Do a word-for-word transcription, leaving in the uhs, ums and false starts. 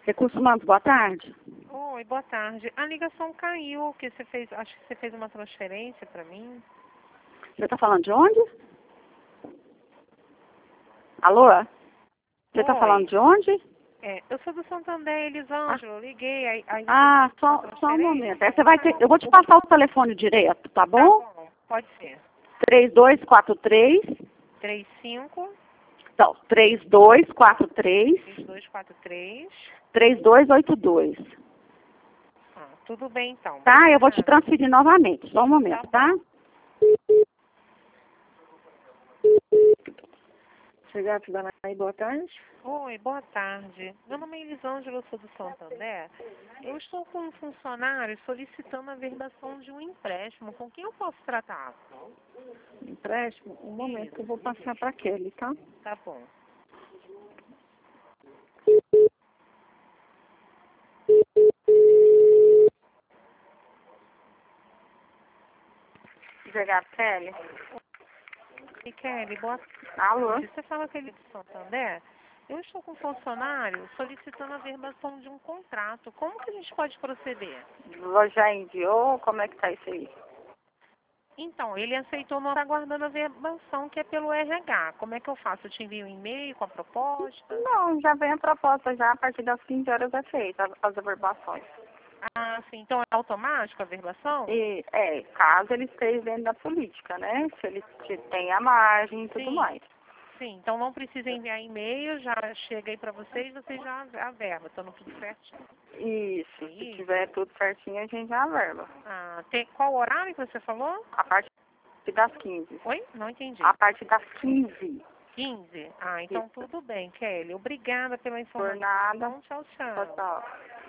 Recursos Humanos, boa tarde. Oi, boa tarde. A ligação caiu, que você fez, acho que você fez uma transferência para mim. Você está falando de onde? Alô? Você está Oi. falando de onde? É, eu sou do Santander, Elisângela, eu liguei, aí, aí você Ah, fez uma só, só um transferência. momento. Aí você vai ter, eu vou te passar o telefone direto, tá Tá bom? bom, pode ser. três dois quatro três, três cinco, não, três dois quatro três, três dois quatro três. três dois oito dois. Ah, tudo bem então. Tá? Eu vou te Obrigada. transferir novamente. Só um momento, tá? Chegar da Danaí, boa tarde. Oi, boa tarde. Meu nome é Elisângela, eu sou do Santander. Eu estou com um funcionário solicitando a verbação de um empréstimo. Com quem eu posso tratar? Empréstimo? Um momento que eu vou passar para aquele, tá? Tá bom. Chegar, Kelly. E Kelly, boa Alô? tarde. Você fala que ele é de Santander? Eu estou com um funcionário solicitando a verbação de um contrato. Como que a gente pode proceder? Já enviou? Como é que tá isso aí? Então, ele aceitou, não está aguardando a verbação, que é pelo R H. Como é que eu faço? Eu te envio um e-mail com a proposta? Não, já vem a proposta já, a partir das quinze horas é feita as averbações. Ah, sim. Então é automático a verbação? E, é, caso ele esteja dentro da política, né? Se ele te- tem a margem e tudo Sim. mais. Sim, então não precisa enviar e-mail, já chega aí para vocês, vocês já averba, estando tudo certinho. Isso, se Isso. tiver tudo certinho, a gente já averba. Ah, tem, qual horário que você falou? A partir das quinze. Oi? Não entendi. A partir das quinze. quinze? Ah, então Isso. tudo bem, Kelly. Obrigada pela Por informação. nada. Tchau, Tchau, tchau. tchau.